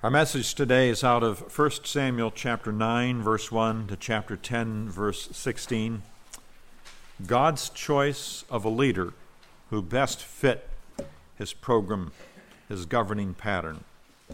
Our message today is out of 1 Samuel chapter 9, verse 1 to chapter 10, verse 16. God's choice of a leader who best fit his program, his governing pattern.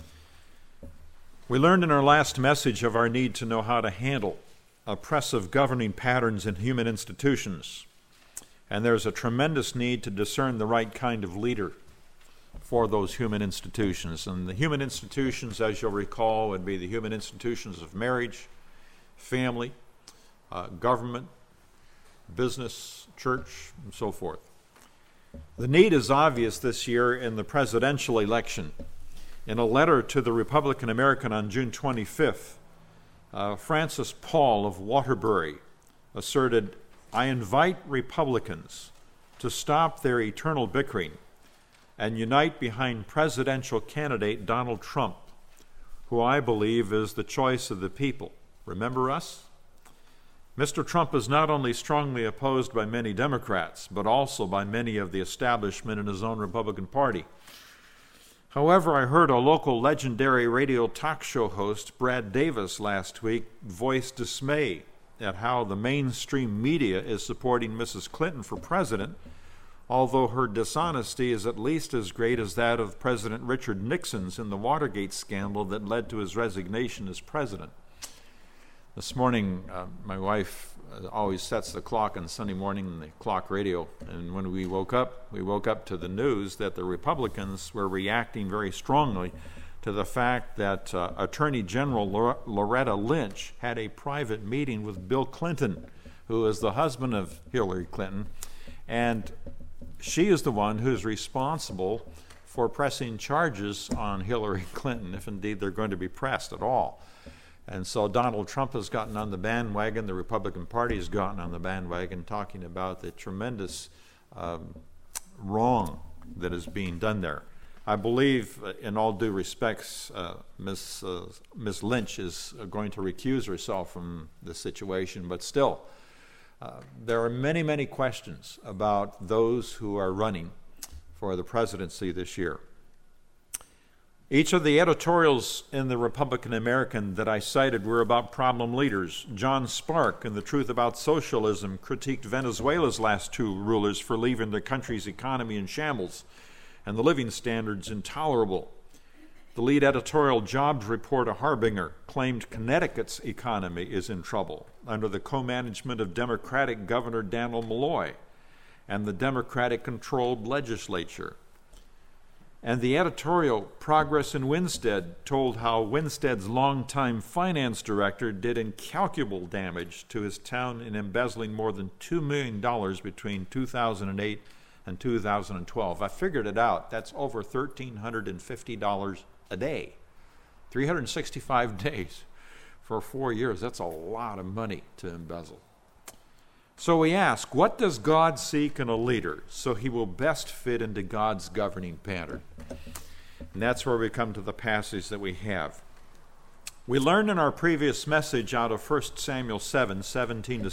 We learned in our last message of our need to know how to handle oppressive governing patterns in human institutions. And there's a tremendous need to discern the right kind of leader for those human institutions. And the human institutions, as you'll recall, would be the human institutions of marriage, family, government, business, church, and so forth. The need is obvious this year in the presidential election. In a letter to the Republican American on June 25th, Francis Paul of Waterbury asserted, "I invite Republicans to stop their eternal bickering and unite behind presidential candidate Donald Trump, who I believe is the choice of the people." Remember us? Mr. Trump is not only strongly opposed by many Democrats, but also by many of the establishment in his own Republican Party. However, I heard a local legendary radio talk show host, Brad Davis, last week voice dismay at how the mainstream media is supporting Mrs. Clinton for president, although her dishonesty is at least as great as that of President Richard Nixon's in the Watergate scandal that led to his resignation as president. This morning, my wife always sets the clock on Sunday morning in the clock radio, and when we woke up to the news that the Republicans were reacting very strongly to the fact that Attorney General Loretta Lynch had a private meeting with Bill Clinton, who is the husband of Hillary Clinton, and she is the one who's responsible for pressing charges on Hillary Clinton, if indeed they're going to be pressed at all. And so Donald Trump has gotten on the bandwagon, the Republican Party has gotten on the bandwagon, talking about the tremendous wrong that is being done there. I believe, in all due respects, Ms. Lynch is going to recuse herself from the situation, but still, there are many, many questions about those who are running for the presidency this year. Each of the editorials in the Republican American that I cited were about problem leaders. John Spark, in The Truth About Socialism, critiqued Venezuela's last two rulers for leaving the country's economy in shambles and the living standards intolerable. The lead editorial jobs reporter Harbinger claimed Connecticut's economy is in trouble under the co-management of Democratic Governor Daniel Malloy and the Democratic-controlled legislature. And the editorial Progress in Winstead told how Winstead's longtime finance director did incalculable damage to his town in embezzling more than $2 million between 2008 and 2012. I figured it out. That's over $1,350 a day. 365 days for 4 years. That's a lot of money to embezzle. So we ask, what does God seek in a leader so he will best fit into God's governing pattern? And that's where we come to the passage that we have. We learned in our previous message out of 1 Samuel 7 to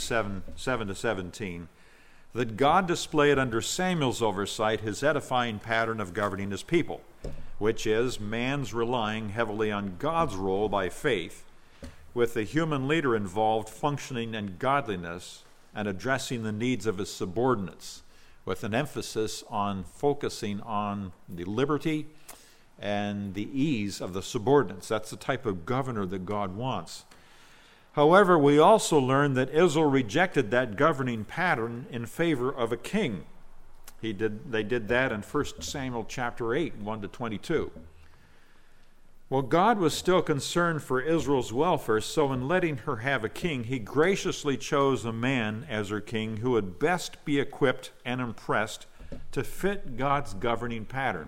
17, that God displayed under Samuel's oversight his edifying pattern of governing his people, which is man's relying heavily on God's role by faith, with the human leader involved functioning in godliness and addressing the needs of his subordinates, with an emphasis on focusing on the liberty and the ease of the subordinates. That's the type of governor that God wants. However, we also learned that Israel rejected that governing pattern in favor of a king. They did that in 1 Samuel chapter 8, 1 to 22. Well, God was still concerned for Israel's welfare, so in letting her have a king, he graciously chose a man as her king who would best be equipped and impressed to fit God's governing pattern.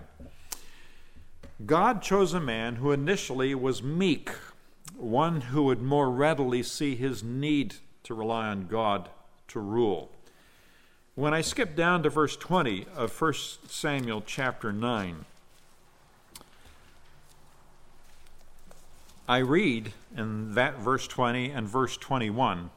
God chose a man who initially was meek, one who would more readily see his need to rely on God to rule. When I skip down to verse 20 of 1 Samuel chapter 9, I read in that verse 20 and verse 21,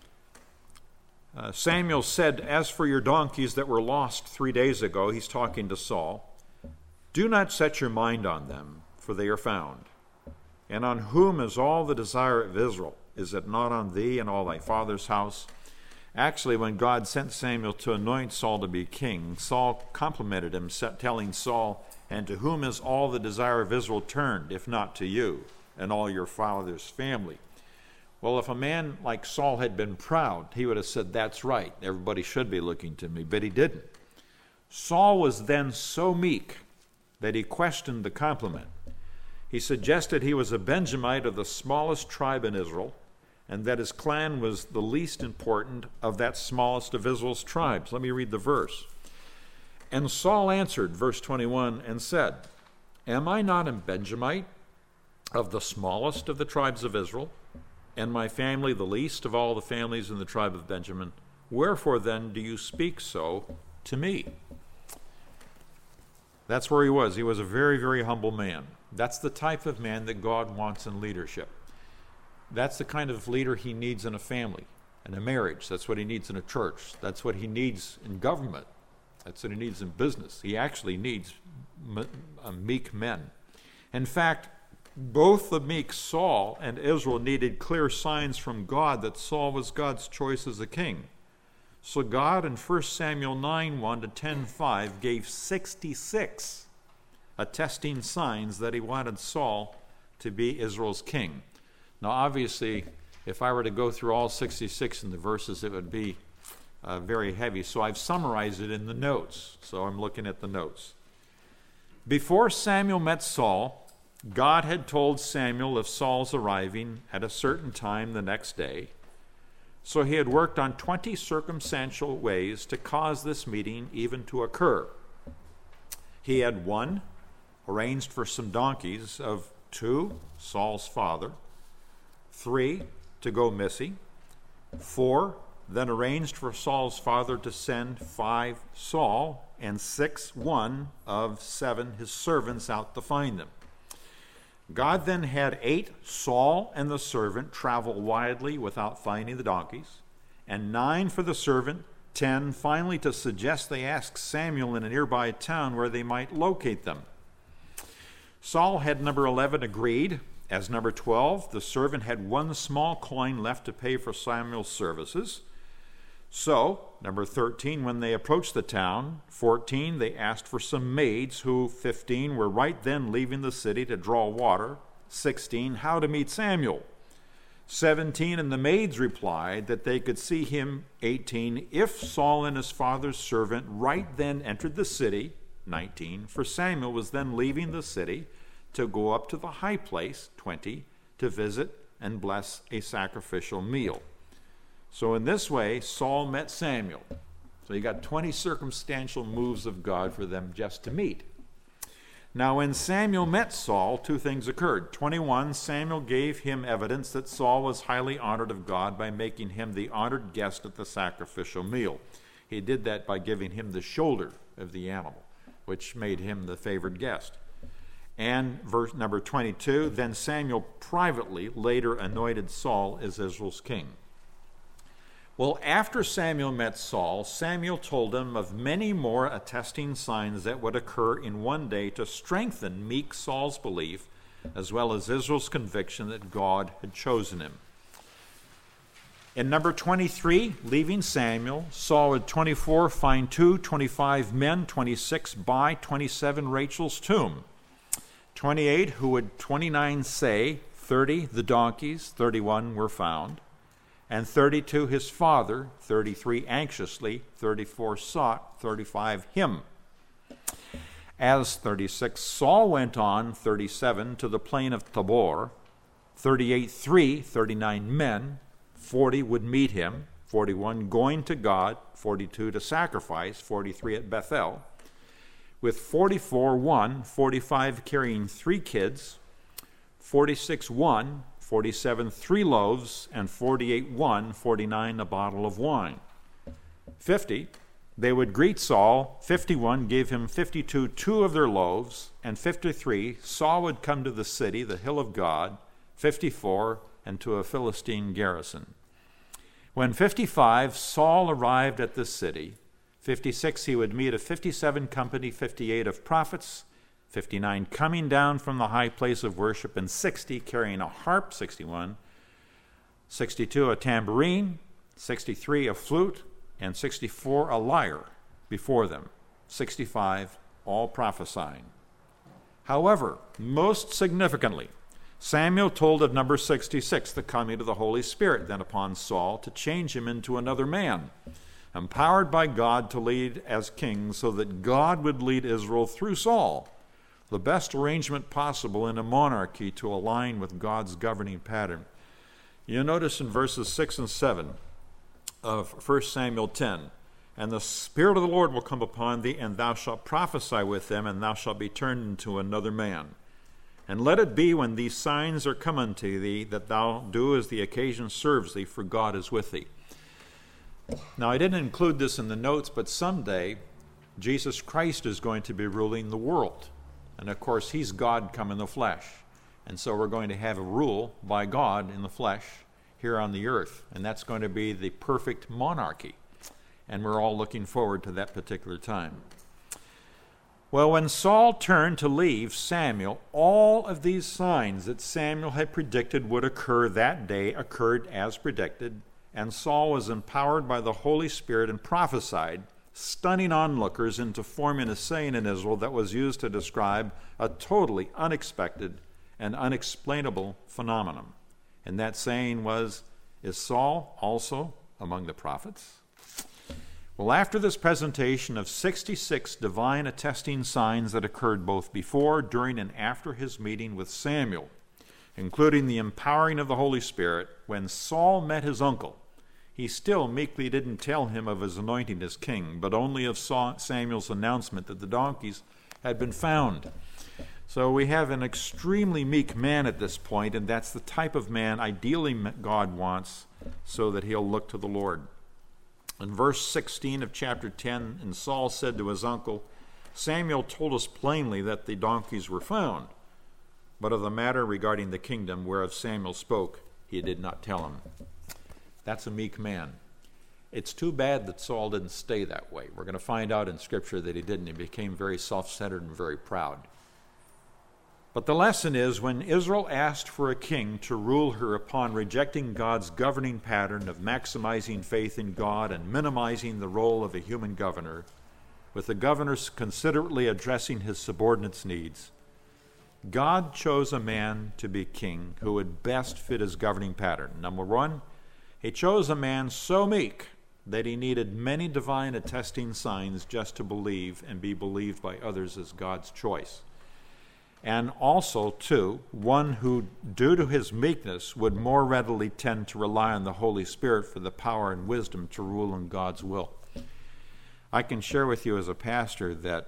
Samuel said, "As for your donkeys that were lost 3 days ago," he's talking to Saul, "do not set your mind on them, for they are found. And on whom is all the desire of Israel? Is it not on thee and all thy father's house? Actually, when God sent Samuel to anoint Saul to be king, Saul complimented him, telling Saul, and to whom is all the desire of Israel turned, if not to you and all your father's family? Well, if a man like Saul had been proud, he would have said, that's right, everybody should be looking to me, but he didn't. Saul was then so meek that he questioned the compliment. He suggested he was a Benjamite of the smallest tribe in Israel, and that his clan was the least important of that smallest of Israel's tribes. Let me read the verse. And Saul answered, verse 21, and said, Am I not a Benjamite of the smallest of the tribes of Israel, and my family the least of all the families in the tribe of Benjamin? Wherefore then do you speak so to me? That's where he was. He was a very, very humble man. That's the type of man that God wants in leadership. That's the kind of leader he needs in a family, in a marriage. That's what he needs in a church. That's what he needs in government. That's what he needs in business. He actually needs meek men. In fact, both the meek Saul and Israel needed clear signs from God that Saul was God's choice as a king. So God in 1 Samuel 9:1 to 10:5 gave 66 attesting signs that he wanted Saul to be Israel's king. Now, obviously, if I were to go through all 66 in the verses, it would be very heavy. So I've summarized it in the notes. So I'm looking at the notes. Before Samuel met Saul, God had told Samuel of Saul's arriving at a certain time the next day. So he had worked on 20 circumstantial ways to cause this meeting even to occur. He had 1, arranged for some donkeys of 2, Saul's father, 3, to go missing, 4, then arranged for Saul's father to send 5, Saul, and 6, 1 of 7, his servants out to find them. God then had 8, Saul and the servant, travel widely without finding the donkeys, and 9 for the servant, 10 finally to suggest they ask Samuel in a nearby town where they might locate them. Saul had number 11 agreed. As number 12, the servant had 1 small coin left to pay for Samuel's services. So, number 13, when they approached the town, 14, they asked for some maids who, 15, were right then leaving the city to draw water. 16, how to meet Samuel. 17, and the maids replied that they could see him. 18, if Saul and his father's servant right then entered the city. 19, for Samuel was then leaving the city to go up to the high place. 20, to visit and bless a sacrificial meal. So in this way, Saul met Samuel. So you got 20 circumstantial moves of God for them just to meet. Now when Samuel met Saul, 2 things occurred. 21, Samuel gave him evidence that Saul was highly honored of God by making him the honored guest at the sacrificial meal. He did that by giving him the shoulder of the animal, which made him the favored guest. And verse number 22, then Samuel privately later anointed Saul as Israel's king. Well, after Samuel met Saul, Samuel told him of many more attesting signs that would occur in one day to strengthen meek Saul's belief, as well as Israel's conviction that God had chosen him. In number 23, leaving Samuel, Saul would 24 find 2, 25 men, 26 buy, 27 Rachel's tomb. 28, who would 29 say, 30 the donkeys, 31 were found. And 32 his father, 33 anxiously, 34 sought, 35 him. As 36 Saul went on, 37 to the plain of Tabor, 38 3, 39 men, 40 would meet him, 41 going to God, 42 to sacrifice, 43 at Bethel, with 44 1, 45 carrying 3 kids, 46 1, 47 3 loaves, and 48 1, 49 a bottle of wine. 50, they would greet Saul. 51 gave him 52 2 of their loaves, and 53 Saul would come to the city, the hill of God. 54 and to a Philistine garrison. When 55 Saul arrived at the city, 56 he would meet a 57 company, 58 of prophets, 59 coming down from the high place of worship, and 60 carrying a harp, 61, 62 a tambourine, 63 a flute, and 64 a lyre before them, 65 all prophesying. However, most significantly, Samuel told of number 66, the coming of the Holy Spirit, then upon Saul to change him into another man, empowered by God to lead as king so that God would lead Israel through Saul, the best arrangement possible in a monarchy to align with God's governing pattern. You notice in verses 6 and 7 of 1 Samuel 10, and the Spirit of the Lord will come upon thee, and thou shalt prophesy with them, and thou shalt be turned into another man. And let it be when these signs are come unto thee, that thou do as the occasion serves thee, for God is with thee. Now, I didn't include this in the notes, but someday Jesus Christ is going to be ruling the world. And of course, he's God come in the flesh. And so we're going to have a rule by God in the flesh here on the earth. And that's going to be the perfect monarchy. And we're all looking forward to that particular time. Well, when Saul turned to leave Samuel, all of these signs that Samuel had predicted would occur that day occurred as predicted, and Saul was empowered by the Holy Spirit and prophesied, stunning onlookers into forming a saying in Israel that was used to describe a totally unexpected and unexplainable phenomenon. And that saying was, "Is Saul also among the prophets?" Well, after this presentation of 66 divine attesting signs that occurred both before, during, and after his meeting with Samuel, including the empowering of the Holy Spirit, when Saul met his uncle, he still meekly didn't tell him of his anointing as king, but only of Samuel's announcement that the donkeys had been found. So we have an extremely meek man at this point, and that's the type of man ideally God wants so that he'll look to the Lord. In verse 16 of chapter 10, and Saul said to his uncle, Samuel told us plainly that the donkeys were found, but of the matter regarding the kingdom whereof Samuel spoke, he did not tell him. That's a meek man. It's too bad that Saul didn't stay that way. We're going to find out in Scripture that he didn't. He became very self-centered and very proud. But the lesson is, when Israel asked for a king to rule her upon rejecting God's governing pattern of maximizing faith in God and minimizing the role of a human governor, with the governor considerately addressing his subordinates' needs, God chose a man to be king who would best fit his governing pattern. Number one, he chose a man so meek that he needed many divine attesting signs just to believe and be believed by others as God's choice. And also, two, one who, due to his meekness, would more readily tend to rely on the Holy Spirit for the power and wisdom to rule in God's will. I can share with you as a pastor that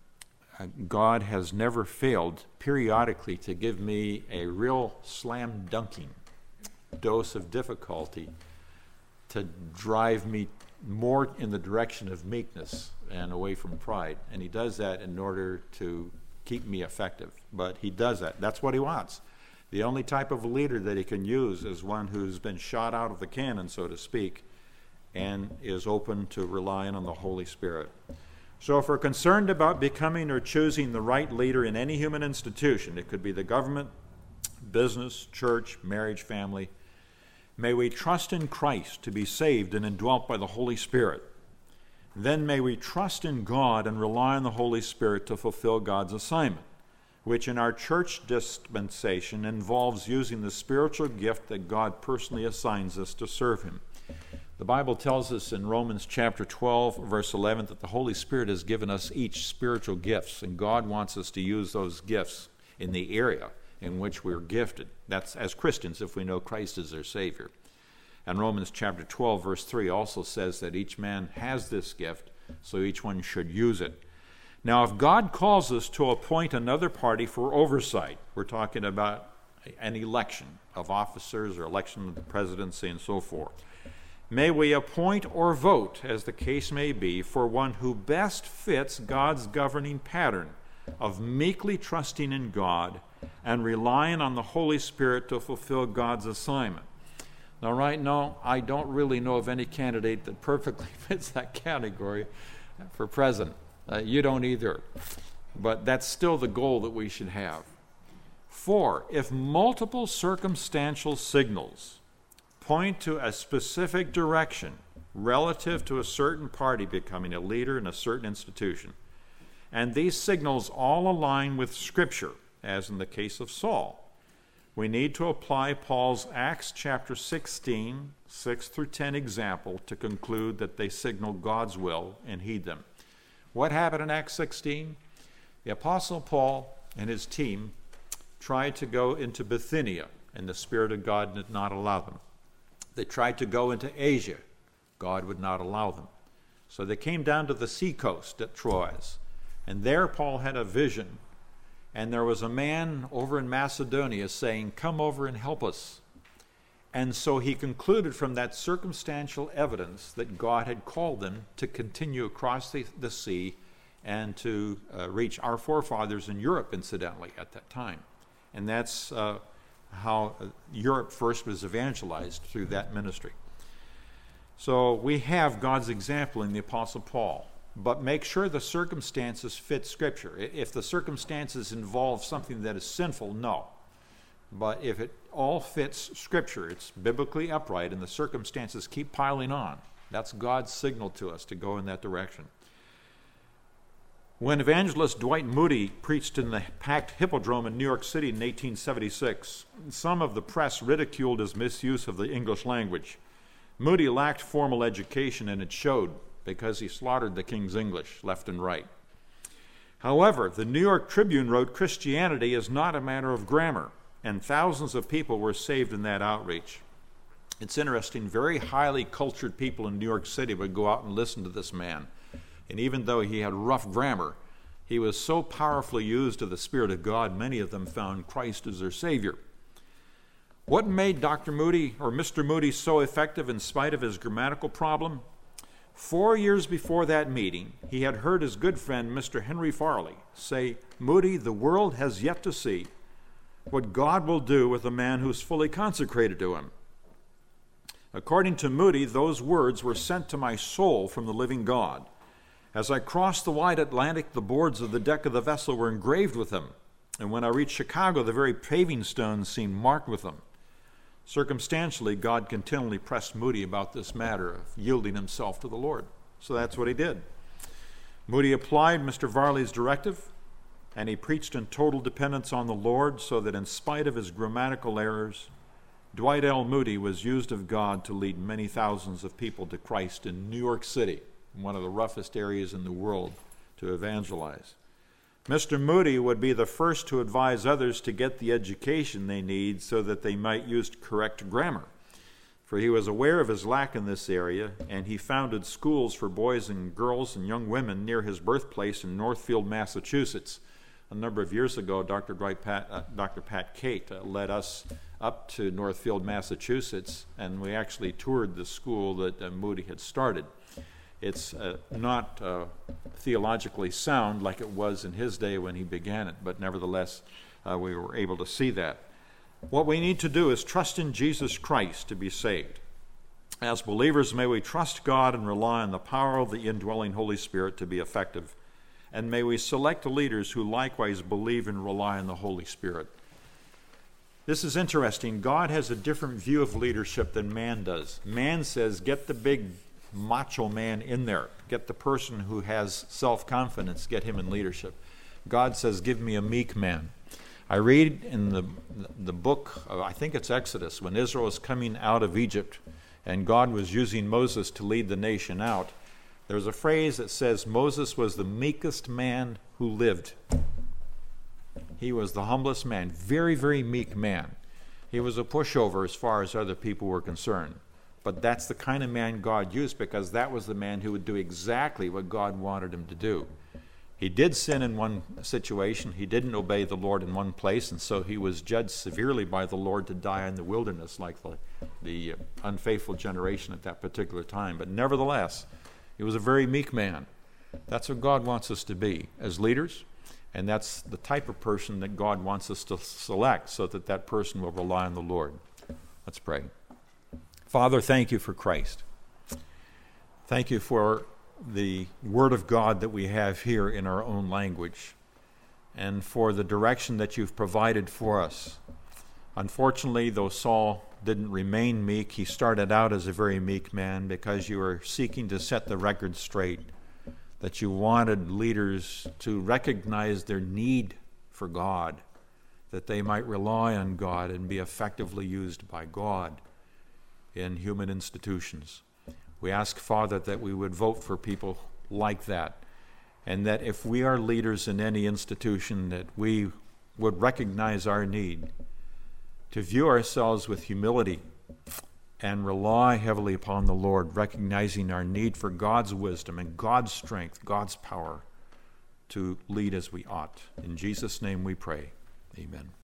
God has never failed periodically to give me a real slam-dunking dose of difficulty to drive me more in the direction of meekness and away from pride. And he does that in order to keep me effective. But he does that. That's what he wants. The only type of leader that he can use is one who's been shot out of the cannon, so to speak, and is open to relying on the Holy Spirit. So if we're concerned about becoming or choosing the right leader in any human institution, it could be the government, business, church, marriage, family, may we trust in Christ to be saved and indwelt by the Holy Spirit. Then may we trust in God and rely on the Holy Spirit to fulfill God's assignment, which in our church dispensation involves using the spiritual gift that God personally assigns us to serve him. The Bible tells us in Romans chapter 12, verse 11, that the Holy Spirit has given us each spiritual gifts, and God wants us to use those gifts in the area in which we're gifted. That's as Christians, if we know Christ as their Savior. And Romans chapter 12, verse 3 also says that each man has this gift, so each one should use it. Now, if God calls us to appoint another party for oversight, we're talking about an election of officers or election of the presidency and so forth, may we appoint or vote, as the case may be, for one who best fits God's governing pattern of meekly trusting in God and relying on the Holy Spirit to fulfill God's assignment. Now, right now, I don't really know of any candidate that perfectly fits that category for president. You don't either. but that's still the goal that we should have. 4, if multiple circumstantial signals point to a specific direction relative to a certain party becoming a leader in a certain institution, and these signals all align with Scripture, as in the case of Saul, we need to apply Paul's Acts chapter 16, 6 through 10 example to conclude that they signal God's will and heed them. What happened in Acts 16? The Apostle Paul and his team tried to go into Bithynia, and the Spirit of God did not allow them. They tried to go into Asia. God would not allow them. So they came down to the seacoast at Troas, and there Paul had a vision, and there was a man over in Macedonia saying, "Come over and help us." And so he concluded from that circumstantial evidence that God had called them to continue across the sea and to reach our forefathers in Europe, incidentally, at that time. And that's how Europe first was evangelized, through that ministry. So we have God's example in the Apostle Paul, but make sure the circumstances fit Scripture. If the circumstances involve something that is sinful, no. But if it all fits Scripture, it's biblically upright, and the circumstances keep piling on, that's God's signal to us to go in that direction. When evangelist Dwight Moody preached in the packed Hippodrome in New York City in 1876, some of the press ridiculed his misuse of the English language. Moody lacked formal education, and it showed, because he slaughtered the King's English left and right. However, the New York Tribune wrote, "Christianity is not a matter of grammar," and thousands of people were saved in that outreach. It's interesting, very highly cultured people in New York City would go out and listen to this man. And even though he had rough grammar, he was so powerfully used of the Spirit of God, many of them found Christ as their Savior. What made Dr. Moody, or Mr. Moody, so effective in spite of his grammatical problem? 4 years before that meeting, he had heard his good friend, Mr. Henry Farley, say, "Moody, the world has yet to see what God will do with a man who's fully consecrated to him." According to Moody, those words were sent to my soul from the living God. As I crossed the wide Atlantic, the boards of the deck of the vessel were engraved with them, and when I reached Chicago, the very paving stones seemed marked with them. Circumstantially, God continually pressed Moody about this matter of yielding himself to the Lord. So that's what he did. Moody applied Mr. Farley's directive, and he preached in total dependence on the Lord, so that in spite of his grammatical errors, Dwight L. Moody was used of God to lead many thousands of people to Christ in New York City, one of the roughest areas in the world to evangelize. Mr. Moody would be the first to advise others to get the education they need so that they might use correct grammar, for he was aware of his lack in this area, and he founded schools for boys and girls and young women near his birthplace in Northfield, Massachusetts. A number of years ago, Dr. Pat Cate led us up to Northfield, Massachusetts, and we actually toured the school that Moody had started. It's not theologically sound like it was in his day when he began it, but nevertheless, we were able to see that. What we need to do is trust in Jesus Christ to be saved. As believers, may we trust God and rely on the power of the indwelling Holy Spirit to be effective, and may we select leaders who likewise believe and rely on the Holy Spirit. This is interesting. God has a different view of leadership than man does. Man says, get the big macho man in there. Get the person who has self-confidence, get him in leadership. God says, give me a meek man. I read in the book, I think it's Exodus, when Israel was coming out of Egypt and God was using Moses to lead the nation out, there's a phrase that says Moses was the meekest man who lived. He was the humblest man, very, very meek man. He was a pushover as far as other people were concerned. But that's the kind of man God used, because that was the man who would do exactly what God wanted him to do. He did sin in one situation. He didn't obey the Lord in one place, and so he was judged severely by the Lord to die in the wilderness like the unfaithful generation at that particular time. But nevertheless, he was a very meek man. That's what God wants us to be as leaders, and that's the type of person that God wants us to select so that that person will rely on the Lord. Let's pray. Father, thank you for Christ. Thank you for the Word of God that we have here in our own language. and for the direction that you've provided for us. Unfortunately, though Saul didn't remain meek, he started out as a very meek man because you were seeking to set the record straight, that you wanted leaders to recognize their need for God, that they might rely on God and be effectively used by God in human institutions. We ask, Father, that we would vote for people like that, and that if we are leaders in any institution, that we would recognize our need to view ourselves with humility and rely heavily upon the Lord, recognizing our need for God's wisdom and God's strength, God's power to lead as we ought. In Jesus' name we pray. Amen.